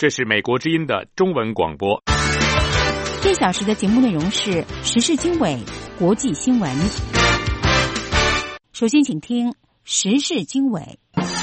这是美国之音的中文广播。 这小时的节目内容是时事经纬、国际新闻。首先请听时事经纬。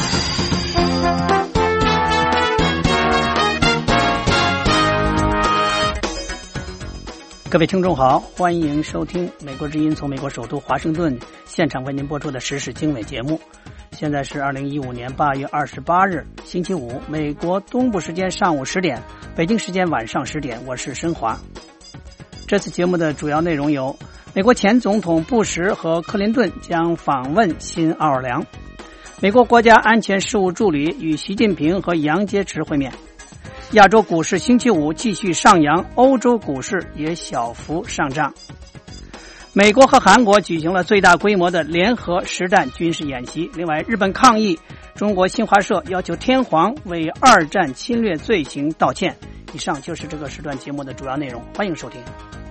各位听众好，欢迎收听美国之音从美国首都华盛顿现场为您播出的时事经纬节目。现在是2015年8月28日星期五，美国东部时间上午10点，北京时间晚上10点，我是申华。这次节目的主要内容有：美国前总统布什和克林顿将访问新奥尔良；美国国家安全事务助理与习近平和杨洁篪会面；亚洲股市星期五继续上扬，欧洲股市也小幅上涨；美国和韩国举行了最大规模的联合实战军事演习。另外，日本抗议，中国新华社要求天皇为二战侵略罪行道歉。以上就是这个时段节目的主要内容，欢迎收听。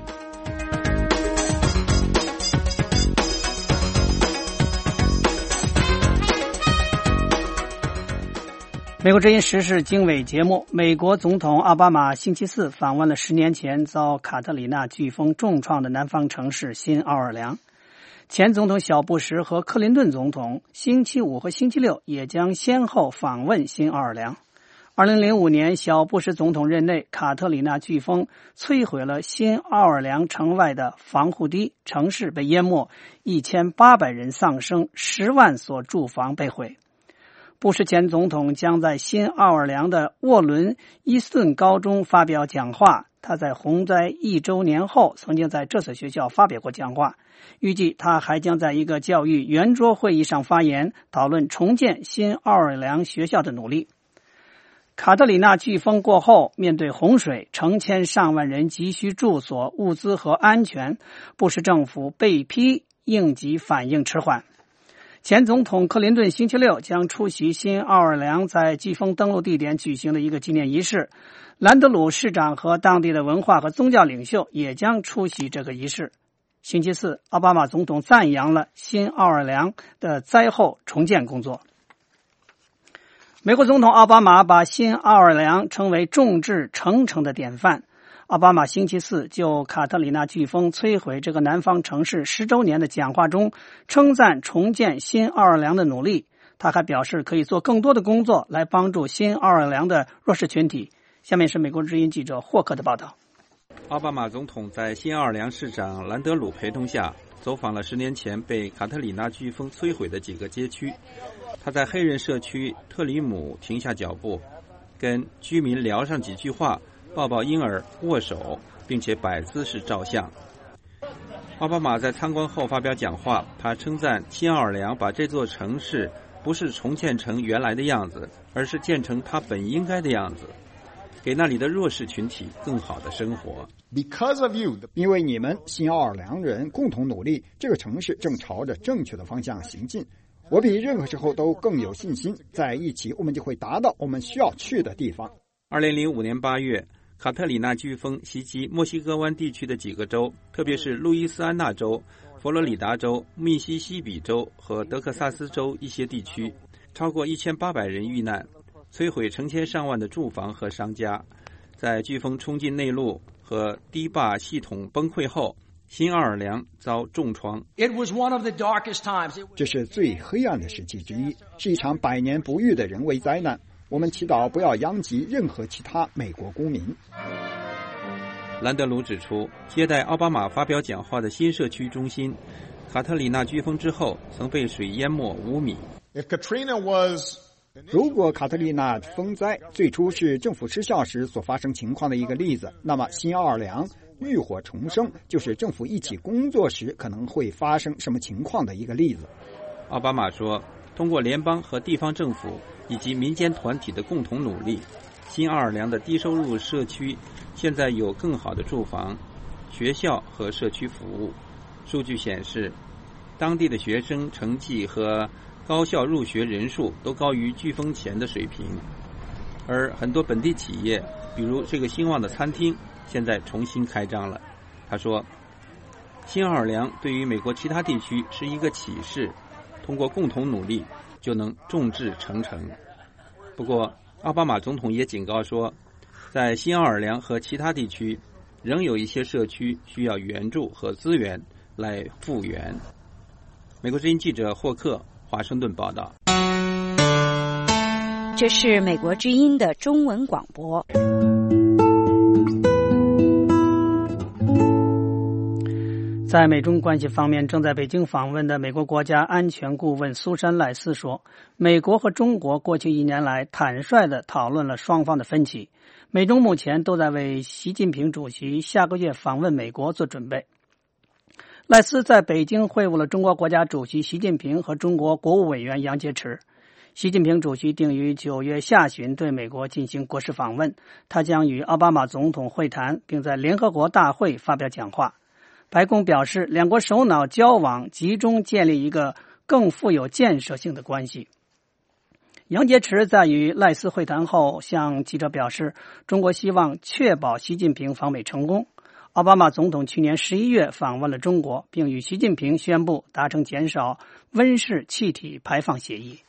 美国之音时事经纬节目，美国总统奥巴马星期四访问了10年前遭卡特里娜飓风重创的南方城市新奥尔良。前总统小布什和克林顿总统星期五和星期六也将先后访问新奥尔良。2005年小布什总统任内，卡特里娜飓风摧毁了新奥尔良城外的防护堤，城市被淹没，1800人丧生，10万所住房被毁。布什前总统将在新奥尔良的沃伦伊斯顿高中发表讲话，他在洪灾1周年后曾经在这所学校发表过讲话，预计他还将在一个教育圆桌会议上发言，讨论重建新奥尔良学校的努力。卡特里娜飓风过后，面对洪水，成千上万人急需住所、物资和安全，布什政府被批应急反应迟缓。前总统克林顿星期六将出席新奥尔良在飓风登陆地点举行的一个纪念仪式，兰德鲁市长和当地的文化和宗教领袖也将出席这个仪式。星期四，奥巴马总统赞扬了新奥尔良的灾后重建工作。美国总统奥巴马把新奥尔良称为众志成城的典范。奥巴马星期四就卡特里娜飓风摧毁这个南方城市10周年的讲话中称赞重建新奥尔良的努力，他还表示可以做更多的工作来帮助新奥尔良的弱势群体。下面是美国之音记者霍克的报道。 奥巴马总统在新奥尔良市长兰德鲁陪同下走访了10年前被卡特里娜飓风摧毁的几个街区，他在黑人社区特里姆停下脚步，跟居民聊上几句话，抱抱婴儿，握手，并且摆姿势照相。奥巴马在参观后发表讲话，他称赞新奥尔良把这座城市不是重建成原来的样子，而是建成它本应该的样子，给那里的弱势群体更好的生活。 Because of you， 因为你们新奥尔良人共同努力，这个城市正朝着正确的方向行进。我比任何时候都更有信心，在一起我们就会达到我们需要去的地方。 2005年8月，卡特里娜飓风袭击墨西哥湾地区的几个州，特别是路易斯安那州、佛罗里达州、密西西比州和德克萨斯州一些地区，超过1800人遇难，摧毁成千上万的住房和商家。在飓风冲进内陆和堤坝系统崩溃后，新奥尔良遭重创。 这是最黑暗的时期之一，是一场100年不遇的人为灾难。我们祈祷不要殃及任何其他美国公民。 兰德鲁指出，接待奥巴马发表讲话的新社区中心，卡特里娜飓风之后曾被水淹没5米。 如果卡特里娜风灾最初是政府失效时所发生情况的一个例子，那么新奥尔良浴火重生就是政府一起工作时可能会发生什么情况的一个例子。 奥巴马说，通过联邦和地方政府以及民间团体的共同努力，新奥尔良的低收入社区现在有更好的住房、学校和社区服务。数据显示，当地的学生成绩和高校入学人数都高于飓风前的水平，而很多本地企业，比如这个兴旺的餐厅，现在重新开张了。他说，新奥尔良对于美国其他地区是一个启示，通过共同努力就能众志成城。不过奥巴马总统也警告说， 在新奥尔良和其他地区，仍有一些社区需要援助和资源来复原。美国之音记者霍克华盛顿报道。 这是美国之音的中文广播。 在美中关系方面，正在北京访问的美国国家安全顾问苏珊·赖斯说，美国和中国过去1年来坦率地讨论了双方的分歧，美中目前都在为习近平主席下个月访问美国做准备。赖斯在北京会晤了中国国家主席习近平和中国国务委员杨洁篪。习近平主席定于9月下旬对美国进行国事访问，他将与奥巴马总统会谈，并在联合国大会发表讲话。白宫表示，两国首脑交往集中建立一个更富有建设性的关系。杨洁篪在与赖斯会谈后向记者表示，中国希望确保习近平访美成功。奥巴马总统去年11月访问了中国，并与习近平宣布达成减少温室气体排放协议。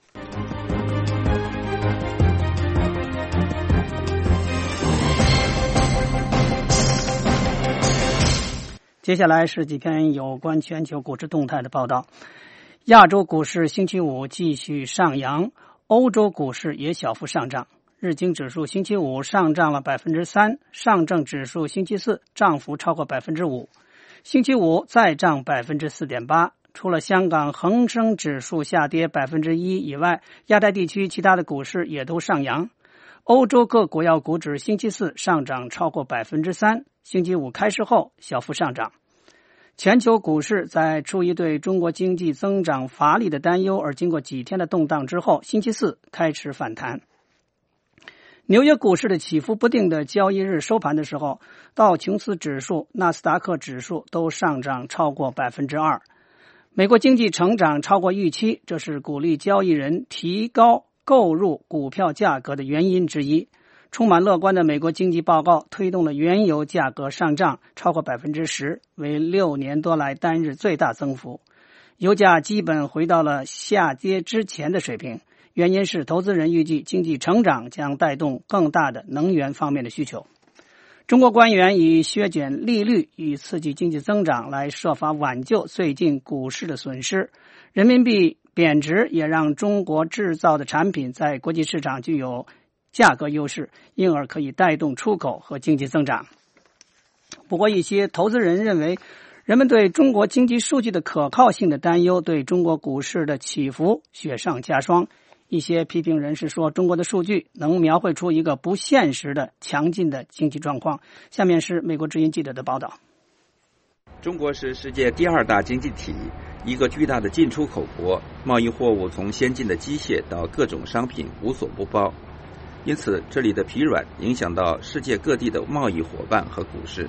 接下来是几篇有关全球股市动态的报道。亚洲股市星期五继续上扬，欧洲股市也小幅上涨。日经指数星期五上涨了 3%， 上证指数星期四涨幅超过 5%， 星期五再涨 4.8%。除了香港恒生指数下跌 1% 以外，亚太地区其他的股市也都上扬。欧洲各国要股指星期四上涨超过 3%， 星期五开市后小幅上涨。全球股市在出于对中国经济增长乏力的担忧而经过几天的动荡之后，星期四开始反弹。纽约股市的起伏不定的交易日收盘的时候，道琼斯指数、纳斯达克指数都上涨超过 2%。美国经济成长超过预期，这是鼓励交易人提高购入股票价格的原因之一。充满乐观的美国经济报告推动了原油价格上涨超过 10%， 为6年多来单日最大增幅。油价基本回到了下跌之前的水平，原因是投资人预计经济成长将带动更大的能源方面的需求。中国官员以削减利率与刺激经济增长来设法挽救最近股市的损失。人民币贬值也让中国制造的产品在国际市场具有价格优势，因而可以带动出口和经济增长。不过一些投资人认为，人们对中国经济数据的可靠性的担忧对中国股市的起伏雪上加霜。一些批评人士说，中国的数据能描绘出一个不现实的强劲的经济状况。下面是美国之音记者的报道。 中国是世界第2大经济体，一个巨大的进出口国，贸易货物从先进的机械到各种商品无所不包，因此这里的疲软影响到世界各地的贸易伙伴和股市。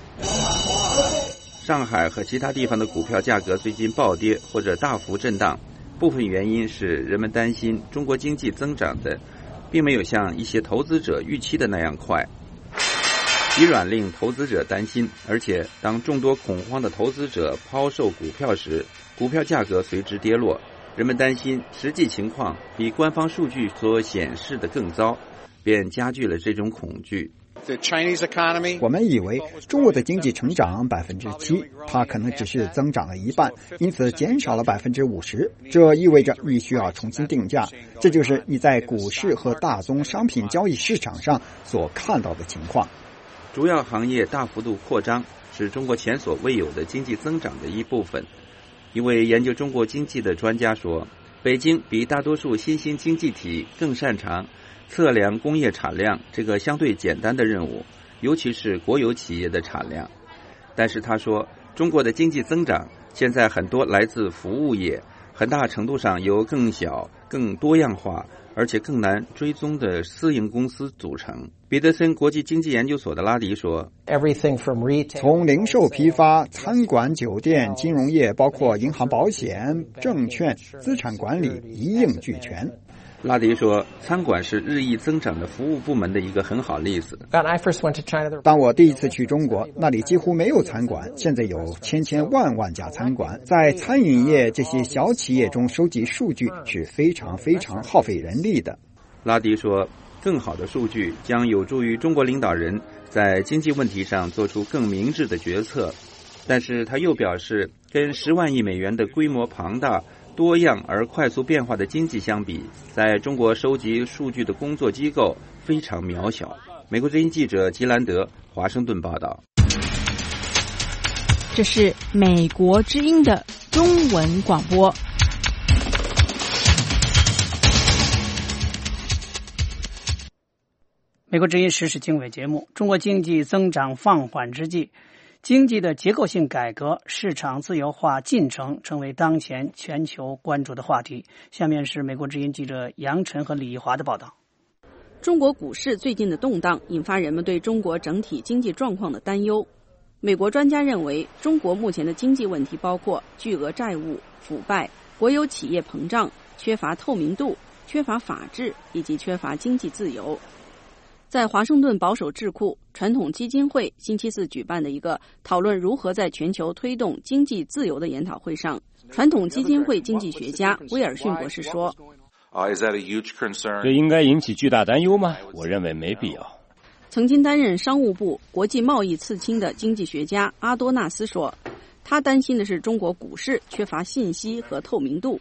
上海和其他地方的股票价格最近暴跌或者大幅震荡，部分原因是人们担心中国经济增长的并没有像一些投资者预期的那样快。疲软令投资者担心，而且当众多恐慌的投资者抛售股票时，股票价格随之跌落。人们担心实际情况比官方数据所显示的更糟，便加剧了这种恐惧。 我们以为中国的经济成长 7%， 它可能只是增长了一半，因此减少了 50%， 这意味着你需要重新定价。这就是你在股市和大宗商品交易市场上所看到的情况。 主要行业大幅度扩张是中国前所未有的经济增长的一部分。一位研究中国经济的专家说，北京比大多数新兴经济体更擅长测量工业产量这个相对简单的任务，尤其是国有企业的产量。但是他说，中国的经济增长现在很多来自服务业，很大程度上由更小、更多样化而且更难追踪的私营公司组成。彼得森国际经济研究所的拉迪说， 从零售批发、餐馆、酒店、金融业，包括银行、保险、证券、资产管理一应俱全。 拉迪说，餐馆是日益增长的服务部门的一个很好例子。 当我第一次去中国，那里几乎没有餐馆，现在有千万家餐馆。在餐饮业这些小企业中收集数据是非常耗费人力的。 拉迪说， 更好的数据将有助于中国领导人在经济问题上做出更明智的决策。但是他又表示，跟10万亿美元的规模庞大、多样而快速变化的经济相比，在中国收集数据的工作机构非常渺小。美国之音记者吉兰德，华盛顿报道。 这是美国之音的中文广播。 美国之音时事经纬节目，中国经济增长放缓之际，经济的结构性改革、市场自由化进程成为当前全球关注的话题。下面是美国之音记者杨晨和李义华的报道。 中国股市最近的动荡引发人们对中国整体经济状况的担忧。美国专家认为，中国目前的经济问题包括巨额债务、腐败、国有企业膨胀、缺乏透明度、缺乏法治以及缺乏经济自由。在华盛顿保守智库传统基金会星期四举办的一个讨论如何在全球推动经济自由的研讨会上，传统基金会经济学家威尔逊博士说， 这应该引起巨大担忧吗？我认为没必要。 曾经担任商务部国际贸易次卿的经济学家阿多纳斯说，他担心的是中国股市缺乏信息和透明度。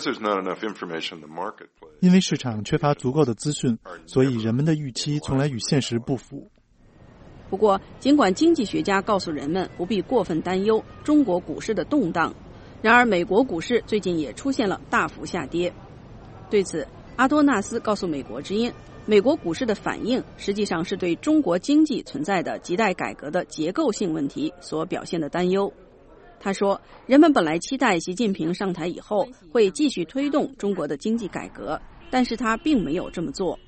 因为市场缺乏足够的资讯，所以人们的预期从来与现实不符。 不过，尽管经济学家告诉人们不必过分担忧中国股市的动荡，然而美国股市最近也出现了大幅下跌。对此，阿多纳斯告诉美国之音，美国股市的反应实际上是对中国经济存在的亟待改革的结构性问题所表现的担忧。他说，人们本来期待习近平上台以后会继续推动中国的经济改革，但是他并没有这么做。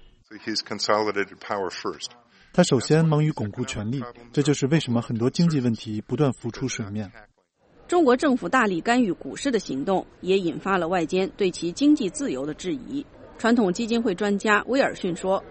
他首先忙于巩固权力，这就是为什么很多经济问题不断浮出水面。 中国政府大力干预股市的行动也引发了外间对其经济自由的质疑。传统基金会专家威尔逊说，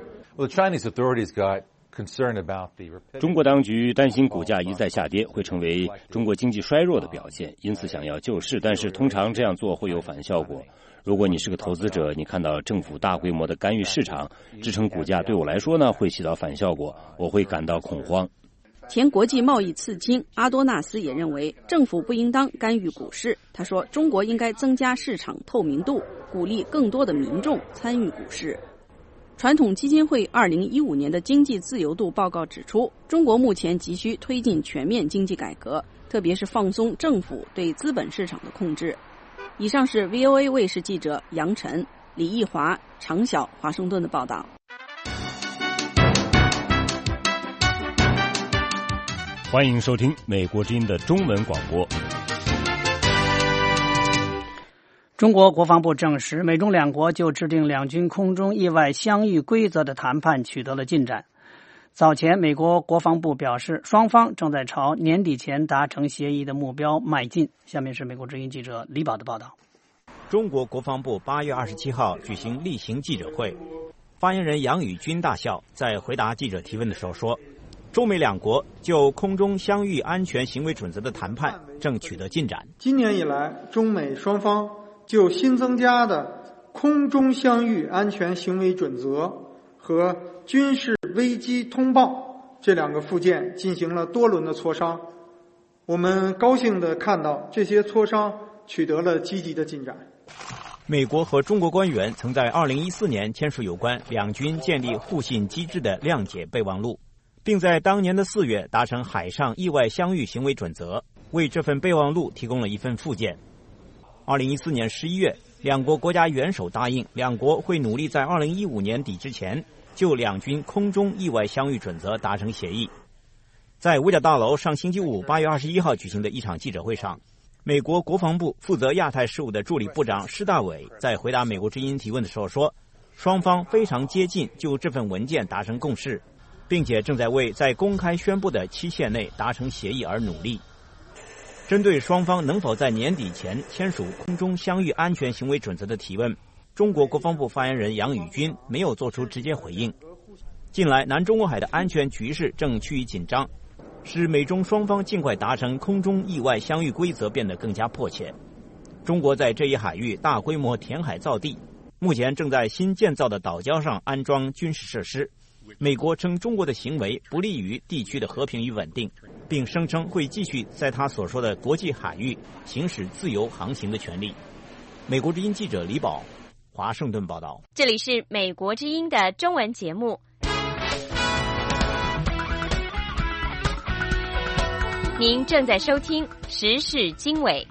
中国当局担心股价一再下跌会成为中国经济衰弱的表现，因此想要救市，但是通常这样做会有反效果。如果你是个投资者，你看到政府大规模的干预市场，支撑股价，对我来说呢，会起到反效果，我会感到恐慌。 前国际贸易次卿阿多纳斯也认为，政府不应当干预股市。他说，中国应该增加市场透明度，鼓励更多的民众参与股市。传统基金会2015年的经济自由度报告指出，中国目前急需推进全面经济改革，特别是放松政府对资本市场的控制。以上是 VOA 卫视记者杨晨、李义华、常晓华盛顿的报道。 欢迎收听美国之音的中文广播。 中国国防部证实，美中两国就制定两军空中意外相遇规则的谈判取得了进展。早前，美国国防部表示，双方正在朝年底前达成协议的目标迈进。下面是美国之音记者李宝的报道。 中国国防部8月27号举行例行记者会，发言人杨宇军大校在回答记者提问的时候说，中美两国就空中相遇安全行为准则的谈判正取得进展。 今年以来，中美双方就新增加的空中相遇安全行为准则和军事危机通报这两个附件进行了多轮的磋商。我们高兴地看到这些磋商取得了积极的进展。 美国和中国官员曾在2014年签署有关两军建立互信机制的谅解备忘录，并在当年的4月达成海上意外相遇行为准则，为这份备忘录提供了一份附件。2014年11月，两国国家元首答应，两国会努力在2015年底之前就两军空中意外相遇准则达成协议。在五角大楼上星期五8月21号举行的一场记者会上，美国国防部负责亚太事务的助理部长施大伟在回答美国之音提问的时候说，双方非常接近就这份文件达成共识，并且正在为在公开宣布的期限内达成协议而努力。针对双方能否在年底前签署空中相遇安全行为准则的提问，中国国防部发言人杨宇军没有做出直接回应。近来南中国海的安全局势正趋于紧张，使美中双方尽快达成空中意外相遇规则变得更加迫切。中国在这一海域大规模填海造地， 目前正在新建造的岛礁上安装军事设施。美国称中国的行为不利于地区的和平与稳定，并声称会继续在他所说的国际海域行使自由航行的权利。美国之音记者李宝，华盛顿报道。 这里是美国之音的中文节目。您正在收听时事经纬。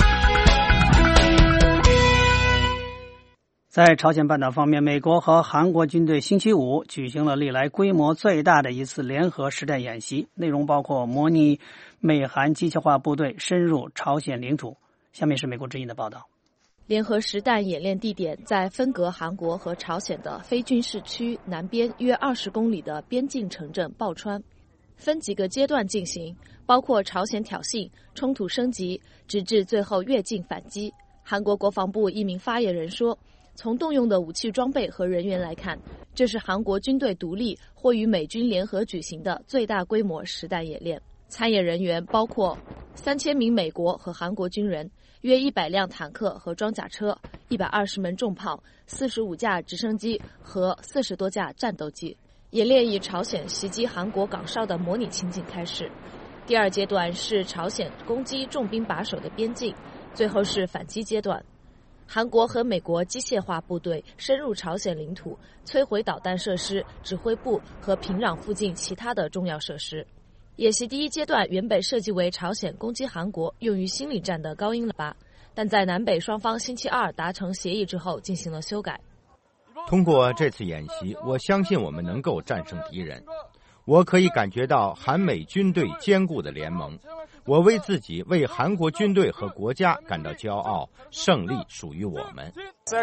在朝鲜半岛方面，美国和韩国军队星期五举行了历来规模最大的一次联合实战演习，内容包括模拟美韩机械化部队深入朝鲜领土。下面是美国之音的报道。 联合实弹演练地点在分隔韩国和朝鲜的非军事区南边约20公里的边境城镇抱川，分几个阶段进行，包括朝鲜挑衅、冲突升级，直至最后越境反击。韩国国防部一名发言人说，从动用的武器装备和人员来看，这是韩国军队独立或与美军联合举行的最大规模实弹演练。参演人员包括3000名美国和韩国军人，约100辆坦克和装甲车，120门重炮，45架直升机和40多架战斗机。演练以朝鲜袭击韩国港哨的模拟情景开始。第二阶段是朝鲜攻击重兵把守的边境，最后是反击阶段。韩国和美国机械化部队深入朝鲜领土，摧毁导弹设施、指挥部和平壤附近其他的重要设施。演习第一阶段原本设计为朝鲜攻击韩国用于心理战的高音喇叭，但在南北双方星期二达成协议之后进行了修改。 通过这次演习，我相信我们能够战胜敌人。我可以感觉到韩美军队坚固的联盟。我为自己、为韩国军队和国家感到骄傲，胜利属于我们。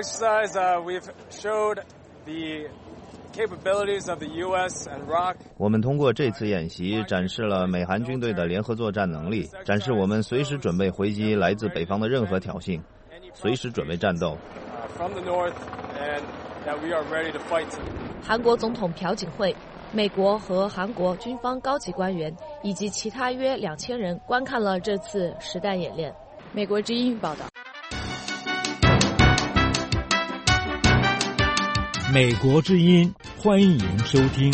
我们通过这次演习展示了美韩军队的联合作战能力，展示我们随时准备回击来自北方的任何挑衅，随时准备战斗。 韩国总统朴槿惠、美国和韩国军方高级官员以及其他约2000人观看了这次实弹演练。美国之音报道。 美国之音，欢迎收听。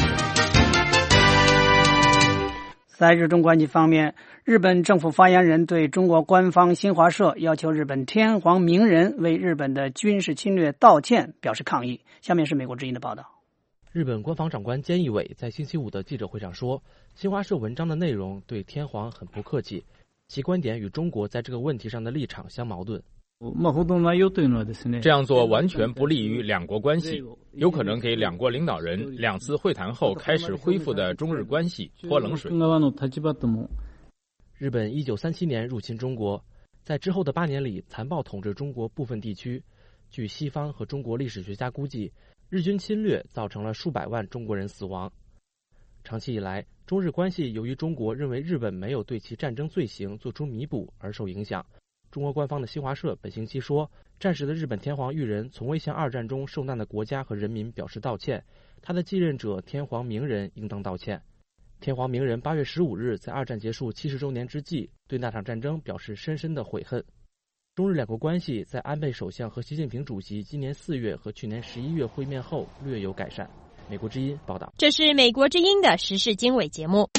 在日中关系方面，日本政府发言人对中国官方新华社要求日本天皇明仁为日本的军事侵略道歉表示抗议。下面是美国之音的报道。 日本官方长官菅义伟在星期五的记者会上说，新华社文章的内容对天皇很不客气，其观点与中国在这个问题上的立场相矛盾。 这样做完全不利于两国关系，有可能给两国领导人2次会谈后开始恢复的中日关系泼冷水。 日本1937年入侵中国，在之后的8年里残暴统治中国部分地区。据西方和中国历史学家估计，日军侵略造成了数百万中国人死亡。长期以来，中日关系由于中国认为日本没有对其战争罪行做出弥补而受影响。中国官方的新华社本星期说，战时的日本天皇裕仁从未向2战中受难的国家和人民表示道歉，他的继任者天皇明仁应当道歉。天皇明仁8月15日在2战结束70周年之际，对那场战争表示深深的悔恨。中日两国关系在安倍首相和习近平主席今年4月和去年11月会面后略有改善。美国之音报道。 这是美国之音的时事经纬节目。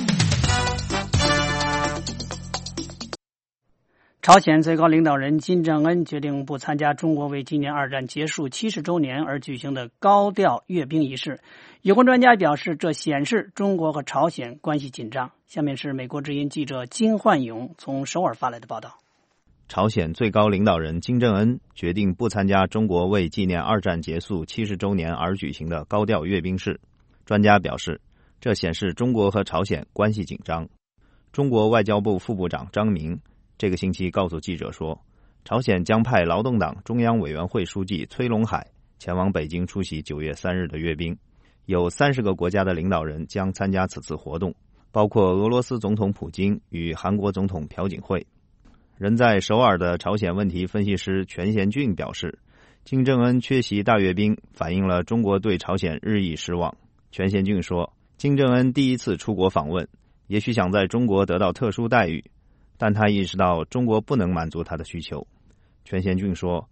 朝鲜最高领导人金正恩决定不参加中国为纪念2战结束70周年而举行的高调阅兵仪式。有关专家表示，这显示中国和朝鲜关系紧张。下面是美国之音记者金焕勇从首尔发来的报道。 朝鲜最高领导人金正恩决定不参加中国为纪念2战结束70周年而举行的高调阅兵式。专家表示，这显示中国和朝鲜关系紧张。中国外交部副部长张明这个星期告诉记者说，朝鲜将派劳动党中央委员会书记崔龙海前往北京出席9月3日的阅兵，有30个国家的领导人将参加此次活动，包括俄罗斯总统普京与韩国总统朴槿惠。人在首尔的朝鲜问题分析师全贤俊表示，金正恩缺席大阅兵反映了中国对朝鲜日益失望。全贤俊说，金正恩第一次出国访问，也许想在中国得到特殊待遇，但他意识到中国不能满足他的需求。全贤俊说，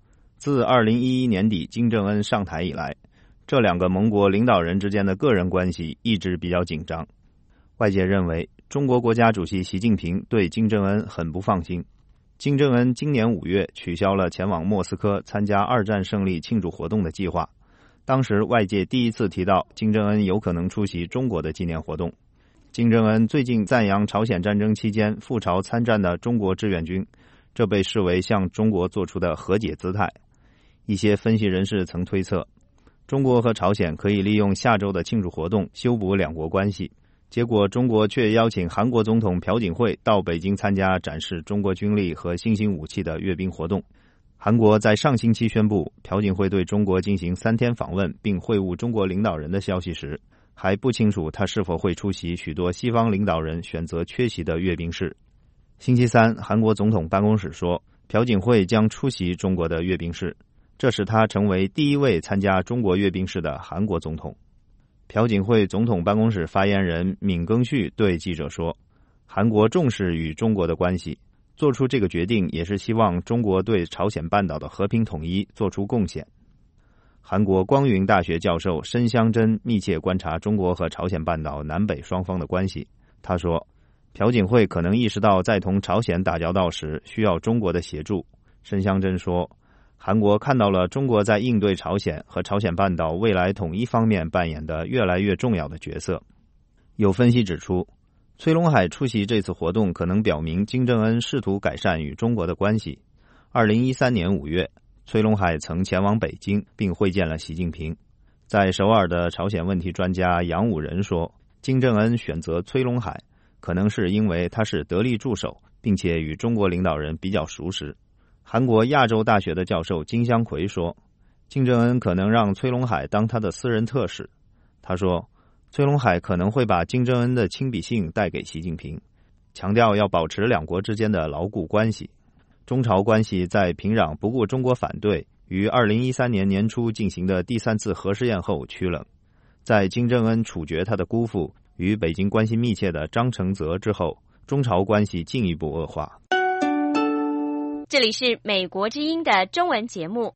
自2011年底金正恩上台以来，这两个盟国领导人之间的个人关系一直比较紧张。外界认为，中国国家主席习近平对金正恩很不放心。金正恩今年5月取消了前往莫斯科参加二战胜利庆祝活动的计划。当时外界第一次提到金正恩有可能出席中国的纪念活动。金正恩最近赞扬朝鲜战争期间赴朝参战的中国志愿军，这被视为向中国做出的和解姿态。一些分析人士曾推测，中国和朝鲜可以利用下周的庆祝活动修补两国关系。结果中国却邀请韩国总统朴槿惠到北京参加展示中国军力和新型武器的阅兵活动。韩国在上星期宣布朴槿惠对中国进行3天访问并会晤中国领导人的消息时，还不清楚他是否会出席许多西方领导人选择缺席的阅兵式。星期三，韩国总统办公室说，朴槿惠将出席中国的阅兵式，这使他成为第一位参加中国阅兵式的韩国总统。朴槿惠总统办公室发言人闵耕旭对记者说，韩国重视与中国的关系，做出这个决定也是希望中国对朝鲜半岛的和平统一做出贡献。韩国光云大学教授申香珍密切观察中国和朝鲜半岛南北双方的关系。他说，朴槿惠可能意识到在同朝鲜打交道时需要中国的协助。申香珍说，韩国看到了中国在应对朝鲜和朝鲜半岛未来统一方面扮演的越来越重要的角色。有分析指出，崔龙海出席这次活动可能表明金正恩试图改善与中国的关系。2013年5月，崔龙海曾前往北京并会见了习近平。在首尔的朝鲜问题专家杨武仁说，金正恩选择崔龙海可能是因为他是得力助手，并且与中国领导人比较熟识。韩国亚洲大学的教授金香奎说，金正恩可能让崔龙海当他的私人特使。他说，崔龙海可能会把金正恩的亲笔信带给习近平，强调要保持两国之间的牢固关系。中朝关系在平壤不顾中国反对，于2013年年初进行的第3次核试验后趋冷。在金正恩处决他的姑父与北京关系密切的张承泽之后，中朝关系进一步恶化。 这里是美国之音的中文节目。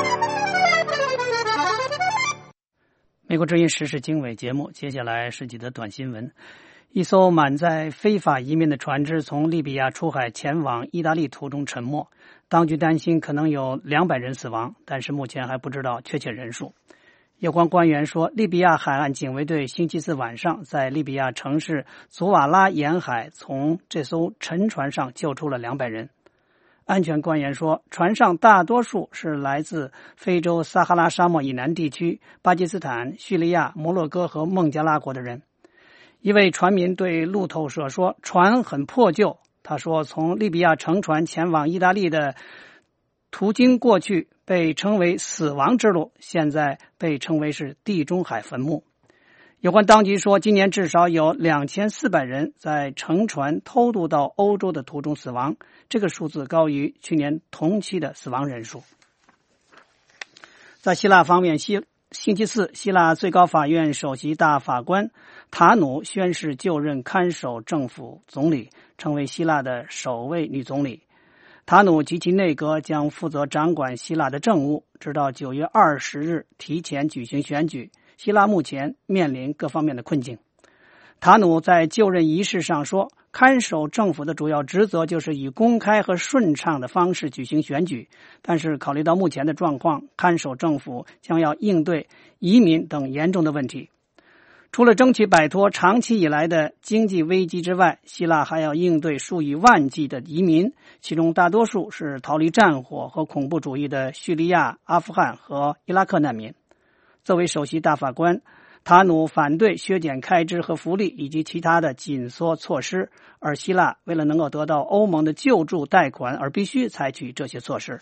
美国之音时事经纬节目，接下来是几则短新闻。一艘满载非法移民的船只从利比亚出海前往意大利途中沉没，当局担心可能有200人死亡，但是目前还不知道确切人数。有关官员说，利比亚海岸警卫队星期四晚上在利比亚城市祖瓦拉沿海从这艘沉船上救出了200人。安全官员说，船上大多数是来自非洲撒哈拉沙漠以南地区、巴基斯坦、叙利亚、摩洛哥和孟加拉国的人。一位船民对路透社说，船很破旧。他说，从利比亚乘船前往意大利的途经过去被称为死亡之路，现在被称为是地中海坟墓。有关当局说，今年至少有2400人在乘船偷渡到欧洲的途中死亡，这个数字高于去年同期的死亡人数。在希腊方面，星期四，希腊最高法院首席大法官塔努宣誓就任看守政府总理，成为希腊的首位女总理。塔努及其内阁将负责掌管希腊的政务，直到9月20日提前举行选举。希腊目前面临各方面的困境。塔努在就任仪式上说，看守政府的主要职责就是以公开和顺畅的方式举行选举，但是考虑到目前的状况，看守政府将要应对移民等严重的问题。除了争取摆脱长期以来的经济危机之外，希腊还要应对数以万计的移民，其中大多数是逃离战火和恐怖主义的叙利亚、阿富汗和伊拉克难民。作为首席大法官，塔努反对削减开支和福利以及其他的紧缩措施，而希腊为了能够得到欧盟的救助贷款而必须采取这些措施。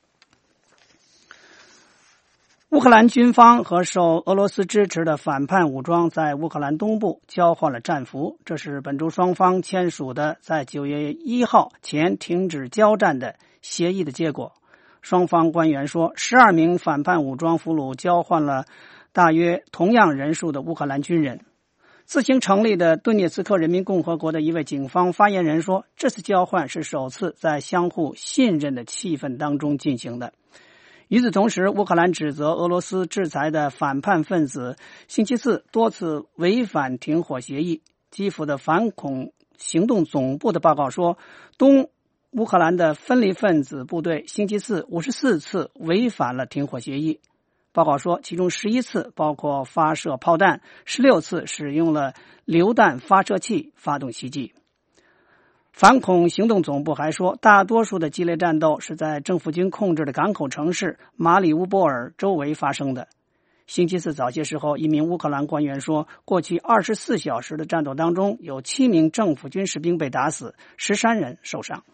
乌克兰军方和受俄罗斯支持的反叛武装在乌克兰东部交换了战俘，这是本周双方签署的在9月1号前停止交战的协议的结果。双方官员说，12名反叛武装俘虏交换了大约同样人数的乌克兰军人。自行成立的顿涅茨克人民共和国的一位警方发言人说，这次交换是首次在相互信任的气氛当中进行的。 与此同时，乌克兰指责俄罗斯制裁的反叛分子星期四多次违反停火协议。基辅的反恐行动总部的报告说，东乌克兰的分离分子部队星期四54次违反了停火协议。报告说，其中11次包括发射炮弹，16次使用了榴弹发射器发动袭击。反恐行动总部还说，大多数的激烈战斗是在政府军控制的港口城市马里乌波尔周围发生的。星期四早些时候，一名乌克兰官员说，过去24小时的战斗当中，有7名政府军士兵被打死，13人受伤。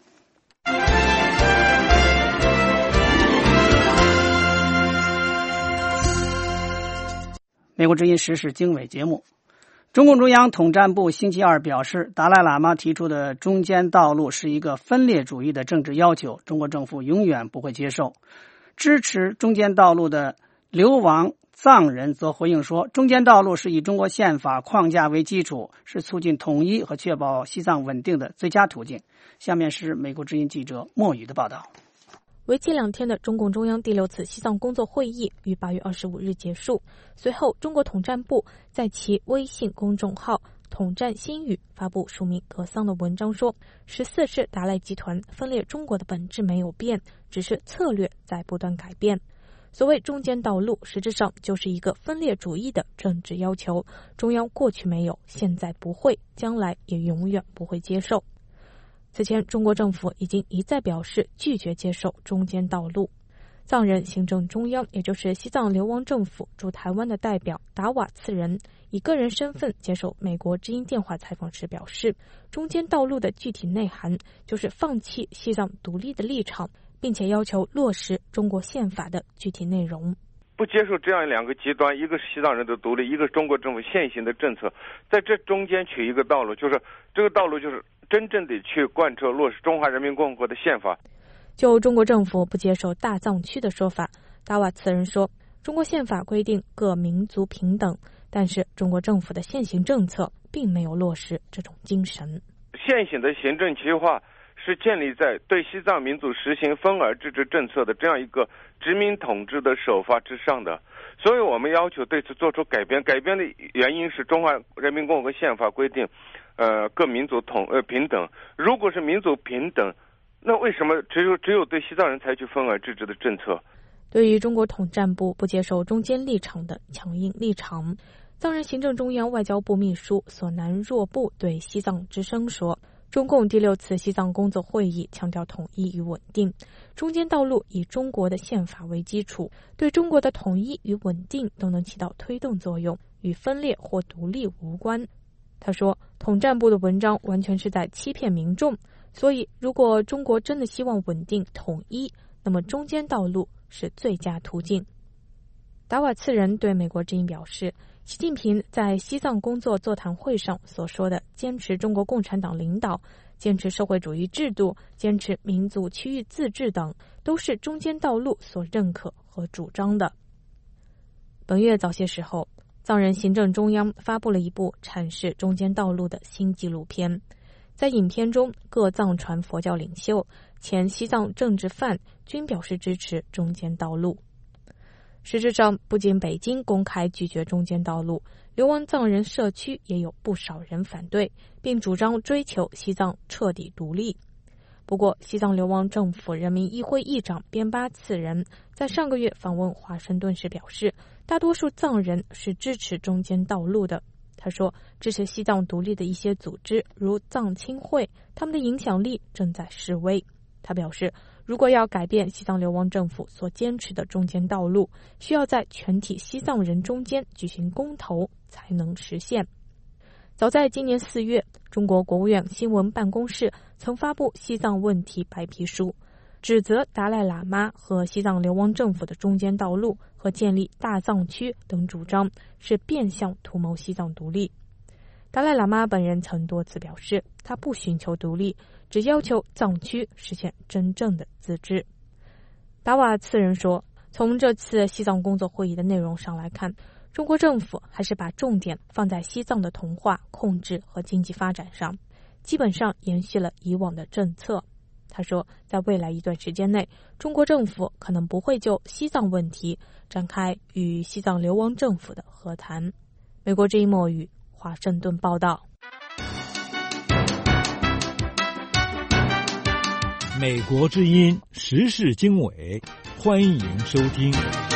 美国之音时事经纬节目，中共中央统战部星期二表示，达赖喇嘛提出的中间道路是一个分裂主义的政治要求，中国政府永远不会接受。支持中间道路的流亡藏人则回应说，中间道路是以中国宪法框架为基础，是促进统一和确保西藏稳定的最佳途径。下面是美国之音记者莫宇的报道。 为期2天的中共中央第6次西藏工作会议于8月25日结束。随后，中国统战部在其微信公众号统战新语发布署名格桑的文章说，14世达赖集团分裂中国的本质没有变，只是策略在不断改变。所谓中间道路，实质上就是一个分裂主义的政治要求，中央过去没有，现在不会，将来也永远不会接受。此前，中国政府已经一再表示拒绝接受中间道路。藏人行政中央，也就是西藏流亡政府驻台湾的代表达瓦次仁，以个人身份接受美国之音电话采访时表示，中间道路的具体内涵就是放弃西藏独立的立场，并且要求落实中国宪法的具体内容。 不接受这样2个极端，一个是西藏人的独立，一个是中国政府现行的政策，在这中间取一个道路，就是这个道路就是真正的去贯彻落实中华人民共和国的宪法。 就中国政府不接受大藏区的说法，达瓦次仁说，中国宪法规定各民族平等，但是中国政府的现行政策并没有落实这种精神。 现行的行政区划是建立在对西藏民族实行分而治之政策的这样一个殖民统治的手法之上的，所以我们要求对此做出改变。改变的原因是中华人民共和国宪法规定，各民族平等。如果是民族平等，那为什么只有对西藏人采取分而治之的政策？ 对于中国统战部不接受中间立场的强硬立场，藏人行政中央外交部秘书索南若布对西藏之声说，中共第6次西藏工作会议强调统一与稳定，中间道路以中国的宪法为基础，对中国的统一与稳定都能起到推动作用，与分裂或独立无关。他说，统战部的文章完全是在欺骗民众，所以如果中国真的希望稳定统一，那么中间道路是最佳途径。达瓦次仁对美国之音表示，习近平在西藏工作座谈会上所说的坚持中国共产党领导、坚持社会主义制度、坚持民族区域自治等，都是中间道路所认可和主张的。本月早些时候，藏人行政中央发布了一部阐释中间道路的新纪录片。在影片中，各藏传佛教领袖、前西藏政治犯均表示支持中间道路。实质上，不仅北京公开拒绝中间道路，流亡藏人社区也有不少人反对，并主张追求西藏彻底独立。不过，西藏流亡政府人民议会议长边巴次仁在上个月访问华盛顿时表示，大多数藏人是支持中间道路的。他说，支持西藏独立的一些组织，如藏青会，他们的影响力正在式微。他表示，如果要改变西藏流亡政府所坚持的中间道路，需要在全体西藏人中间举行公投才能实现。早在今年4月，中国国务院新闻办公室曾发布西藏问题白皮书，指责达赖喇嘛和西藏流亡政府的中间道路和建立大藏区等主张是变相图谋西藏独立。达赖喇嘛本人曾多次表示，他不寻求独立，只要求藏区实现真正的自治。达瓦次仁说，从这次西藏工作会议的内容上来看，中国政府还是把重点放在西藏的同化、控制和经济发展上，基本上延续了以往的政策。 他说，在未来一段时间内，中国政府可能不会就西藏问题展开与西藏流亡政府的和谈。美国之音墨语华盛顿报道。 美国之音时事经纬，欢迎收听。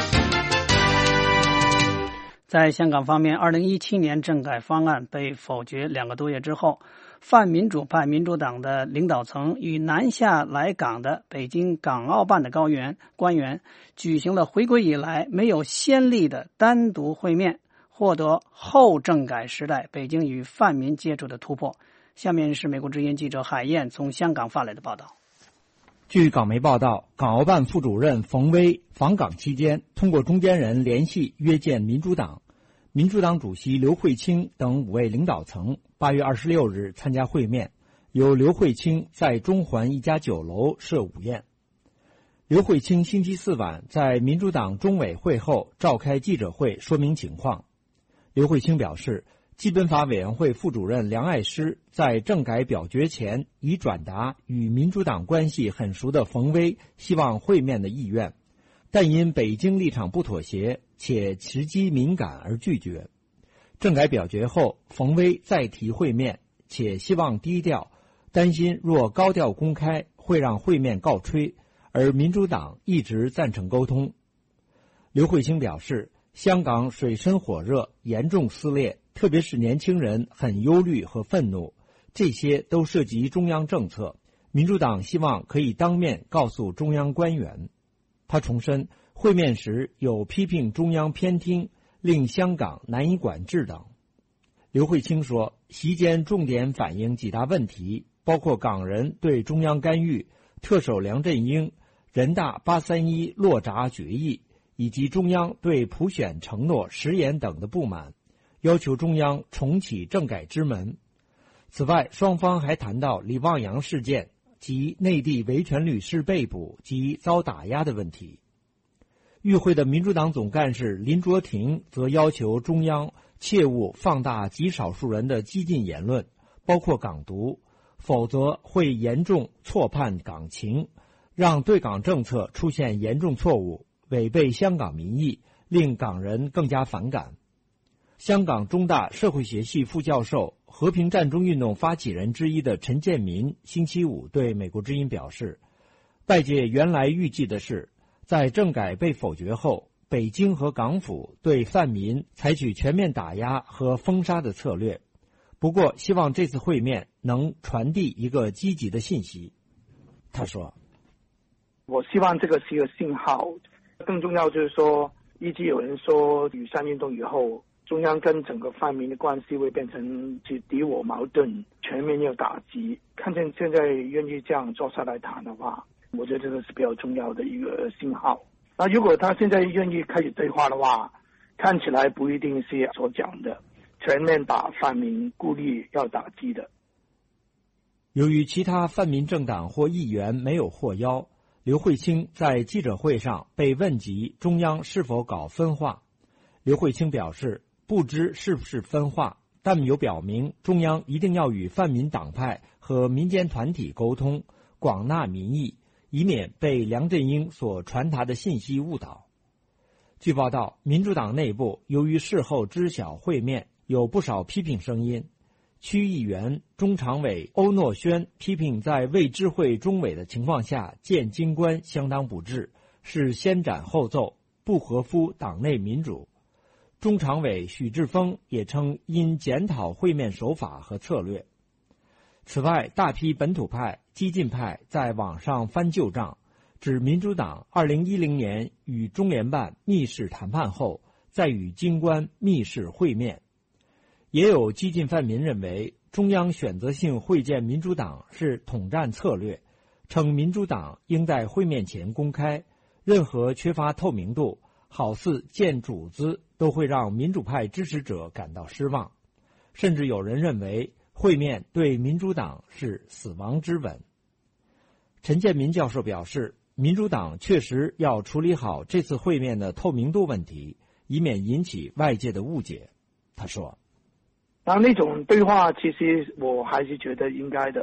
在香港方面，2017年政改方案被否决2个多月之后，泛民主派民主党的领导层与南下来港的北京港澳办的官员举行了回归以来没有先例的单独会面，获得后政改时代北京与泛民接触的突破。下面是美国之音记者海燕从香港发来的报道。 据港媒报道，港澳办副主任冯威访港期间，通过中间人联系约见民主党主席刘慧卿等5位领导层，8月26日参加会面，由刘慧卿在中环一家酒楼设午宴。刘慧卿星期4晚在民主党中委会后召开记者会说明情况。刘慧卿表示，基本法委员会副主任梁爱诗在政改表决前已转达与民主党关系很熟的冯威希望会面的意愿，但因北京立场不妥协且时机敏感而拒绝。政改表决后，冯威再提会面，且希望低调，担心若高调公开会让会面告吹，而民主党一直赞成沟通。刘慧卿表示，香港水深火热，严重撕裂，特别是年轻人很忧虑和愤怒，这些都涉及中央政策，民主党希望可以当面告诉中央官员。他重申，会面时有批评中央偏听，令香港难以管制等。刘慧卿说，席间重点反映几大问题，包括港人对中央干预、特首梁振英、人大831落闸决议，以及中央对普选承诺食言等的不满，要求中央重启政改之门。此外，双方还谈到李旺阳事件及内地维权律师被捕及遭打压的问题。与会的民主党总干事林卓廷则要求中央切勿放大极少数人的激进言论，包括港独，否则会严重错判港情，让对港政策出现严重错误，违背香港民意，令港人更加反感。香港中大社会学系副教授、和平战中运动发起人之一的陈建民星期5对美国之音表示，外界原来预计的是，在政改被否决后，北京和港府对泛民采取全面打压和封杀的策略。不过，希望这次会面能传递一个积极的信息。他说， 我希望这个是一个信号，更重要就是说，一直有人说雨伞运动以后，中央跟整个泛民的关系会变成去敌我矛盾，全面要打击。看见现在愿意这样坐下来谈的话，我觉得这个是比较重要的一个信号。那如果他现在愿意开始对话的话，看起来不一定是所讲的全面把泛民故意要打击的。 由于其他泛民政党或议员没有获邀，刘慧卿在记者会上被问及中央是否搞分化。刘慧卿表示，不知是不是分化，但有表明中央一定要与泛民党派和民间团体沟通，广纳民意，以免被梁振英所传达的信息误导。据报道，民主党内部由于事后知晓会面，有不少批评声音。区议员、中常委欧诺轩批评在未知会中委的情况下见京官相当不智，是先斩后奏，不合乎党内民主。中常委许志峰也称应检讨会面手法和策略。此外，大批本土派、激进派在网上翻旧账，指民主党2010年与中联办密室谈判后，再与京官密室会面。也有激进泛民认为，中央选择性会见民主党是统战策略，称民主党应在会面前公开，任何缺乏透明度，好似见主子，都会让民主派支持者感到失望。甚至有人认为，会面对民主党是死亡之吻。陈建民教授表示，民主党确实要处理好这次会面的透明度问题，以免引起外界的误解。他说， 那种对话其实我还是觉得应该的，不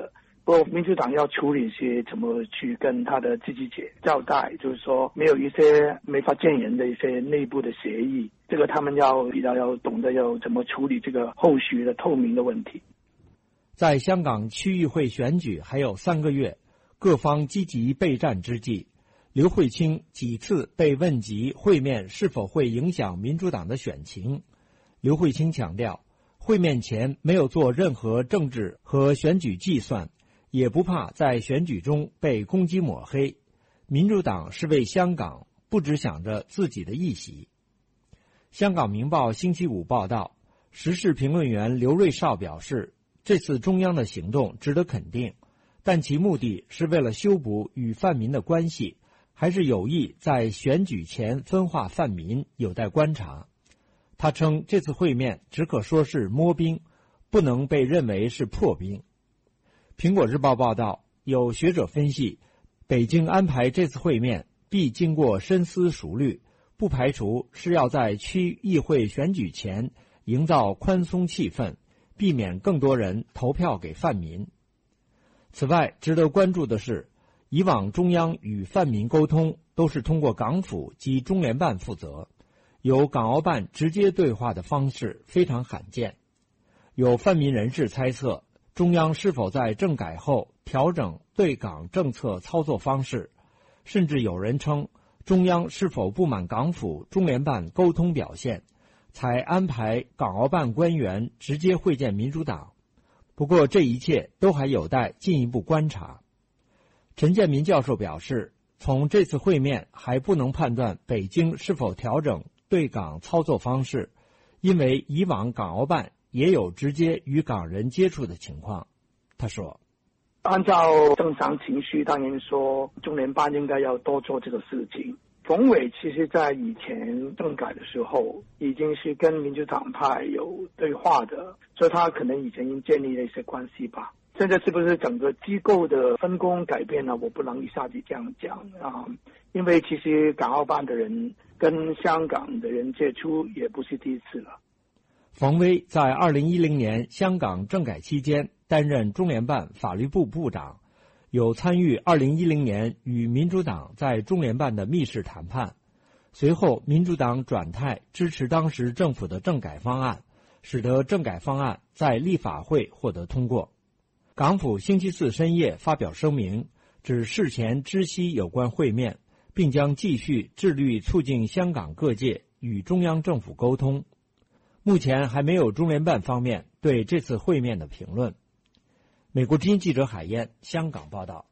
民主党要处理些怎么去跟他的支持者交代，就是说没有一些没法见人的一些内部的协议，这个他们要懂得要怎么处理这个后续的透明的问题。 在香港区议会选举还有3个月，各方积极备战之际，刘慧卿几次被问及会面是否会影响民主党的选情。刘慧卿强调，会面前没有做任何政治和选举计算，也不怕在选举中被攻击抹黑。民主党是为香港，不只想着自己的一席。香港明报星期五报道，时事评论员刘瑞绍表示，这次中央的行动值得肯定，但其目的是为了修补与泛民的关系，还是有意在选举前分化泛民，有待观察。他称这次会面只可说是摸冰，不能被认为是破冰。苹果日报报道，有学者分析，北京安排这次会面必经过深思熟虑，不排除是要在区议会选举前营造宽松气氛，避免更多人投票给泛民。此外，值得关注的是，以往中央与泛民沟通都是通过港府及中联办负责，由港澳办直接对话的方式非常罕见。有泛民人士猜测，中央是否在政改后调整对港政策操作方式，甚至有人称中央是否不满港府中联办沟通表现，才安排港澳办官员直接会见民主党。不过这一切都还有待进一步观察。陈建民教授表示，从这次会面还不能判断北京是否调整对港操作方式，因为以往港澳办也有直接与港人接触的情况。他说， 按照正常程序，当然说中联办应该要多做这个事情。冯伟其实在以前政改的时候已经是跟民主党派有对话的，所以他可能以前已经建立了一些关系吧。现在是不是整个机构的分工改变了，我不能一下子这样讲啊，因为其实港澳办的人跟香港的人接触也不是第一次了。 冯威在2010年香港政改期间担任中联办法律部部长，有参与2010年与民主党在中联办的密室谈判。随后民主党转态支持当时政府的政改方案，使得政改方案在立法会获得通过。港府星期四深夜发表声明，指事前知悉有关会面，并将继续致力促进香港各界与中央政府沟通。目前还没有中联办方面对这次会面的评论。美国之音记者海燕，香港报道。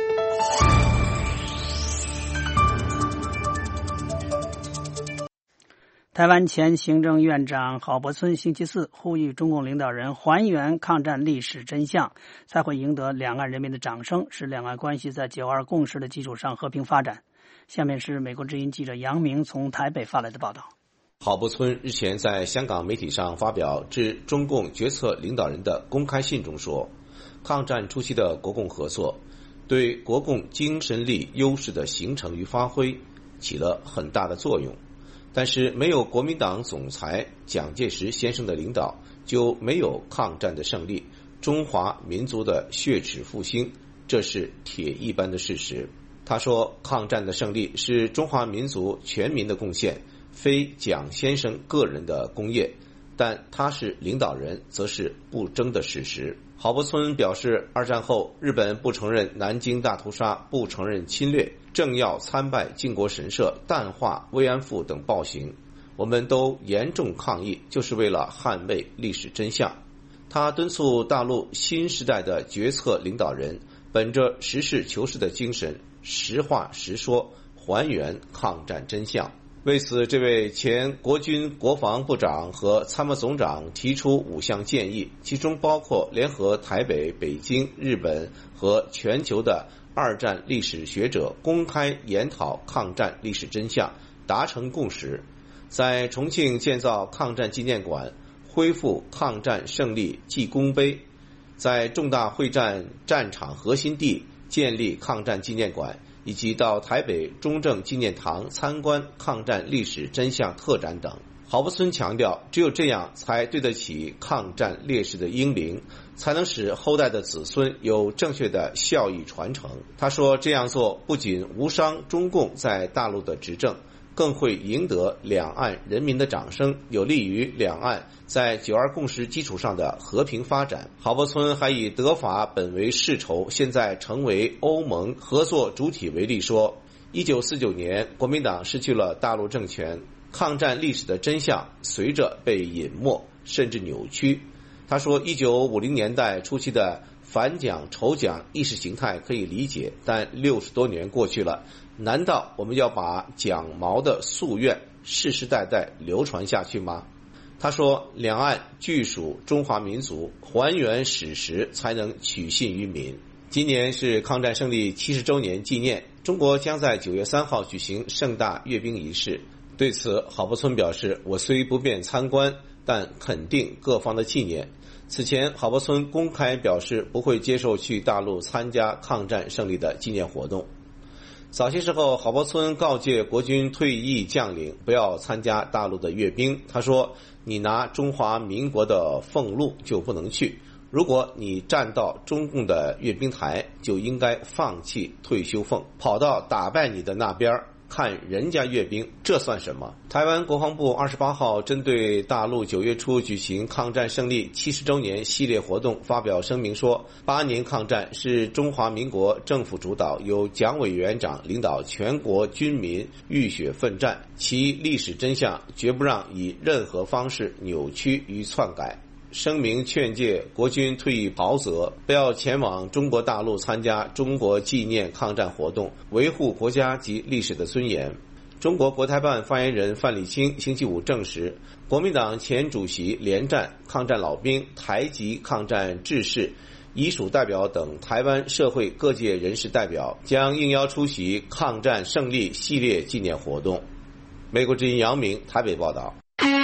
台湾前行政院长郝柏村星期四呼吁中共领导人还原抗战历史真相，才会赢得两岸人民的掌声，使两岸关系在9·2共识的基础上和平发展。下面是美国之音记者杨明从台北发来的报道。 郝柏村日前在香港媒体上发表致中共决策领导人的公开信中说，抗战初期的国共合作对国共精神力优势的形成与发挥起了很大的作用，但是没有国民党总裁蒋介石先生的领导，就没有抗战的胜利，中华民族的血耻复兴，这是铁一般的事实。他说，抗战的胜利是中华民族全民的贡献，非蒋先生个人的功业，但他是领导人则是不争的事实。郝柏村表示，二战后日本不承认南京大屠杀，不承认侵略，正要参拜靖国神社，淡化慰安妇等暴行，我们都严重抗议，就是为了捍卫历史真相。他敦促大陆新时代的决策领导人本着实事求是的精神，实话实说，还原抗战真相。为此，这位前国军国防部长和参谋总长提出5项建议，其中包括联合台北、北京、日本和全球的二战历史学者公开研讨抗战历史真相，达成共识，在重庆建造抗战纪念馆，恢复抗战胜利记功碑，在重大会战战场核心地建立抗战纪念馆，以及到台北中正纪念堂参观抗战历史真相特展等。 郝柏村强调，只有这样才对得起抗战烈士的英灵，才能使后代的子孙有正确的孝义传承。他说，这样做不仅无伤中共在大陆的执政，更会赢得两岸人民的掌声，有利于两岸在9·2共识基础上的和平发展。郝柏村还以德法本为世仇，现在成为欧盟合作主体为例说，1949年国民党失去了大陆政权，抗战历史的真相随着被隐没甚至扭曲。他说，1950年代初期的反蒋仇蒋意识形态可以理解，但60多年过去了，难道我们要把蒋毛的夙愿世世代代流传下去吗？他说，两岸俱属中华民族，还原史实才能取信于民。今年是抗战胜利70周年纪念，中国将在9月3号举行盛大阅兵仪式。对此，郝柏村表示，我虽不便参观，但肯定各方的纪念。此前，郝柏村公开表示不会接受去大陆参加抗战胜利的纪念活动。早些时候，郝柏村告诫国军退役将领不要参加大陆的阅兵。他说，你拿中华民国的俸禄就不能去，如果你站到中共的阅兵台，就应该放弃退休俸，跑到打败你的那边看人家阅兵，这算什么？台湾国防部28号针对大陆9月初举行抗战胜利70周年系列活动发表声明说，8年抗战是中华民国政府主导，由蒋委员长领导全国军民浴血奋战，其历史真相绝不让以任何方式扭曲与篡改。声明劝诫国军退役袍泽不要前往中国大陆参加中国纪念抗战活动，维护国家及历史的尊严。中国国台办发言人范礼清星期五证实，国民党前主席连战、抗战老兵、台籍抗战志士、遗属代表等台湾社会各界人士代表将应邀出席抗战胜利系列纪念活动。美国之音杨明台北报道。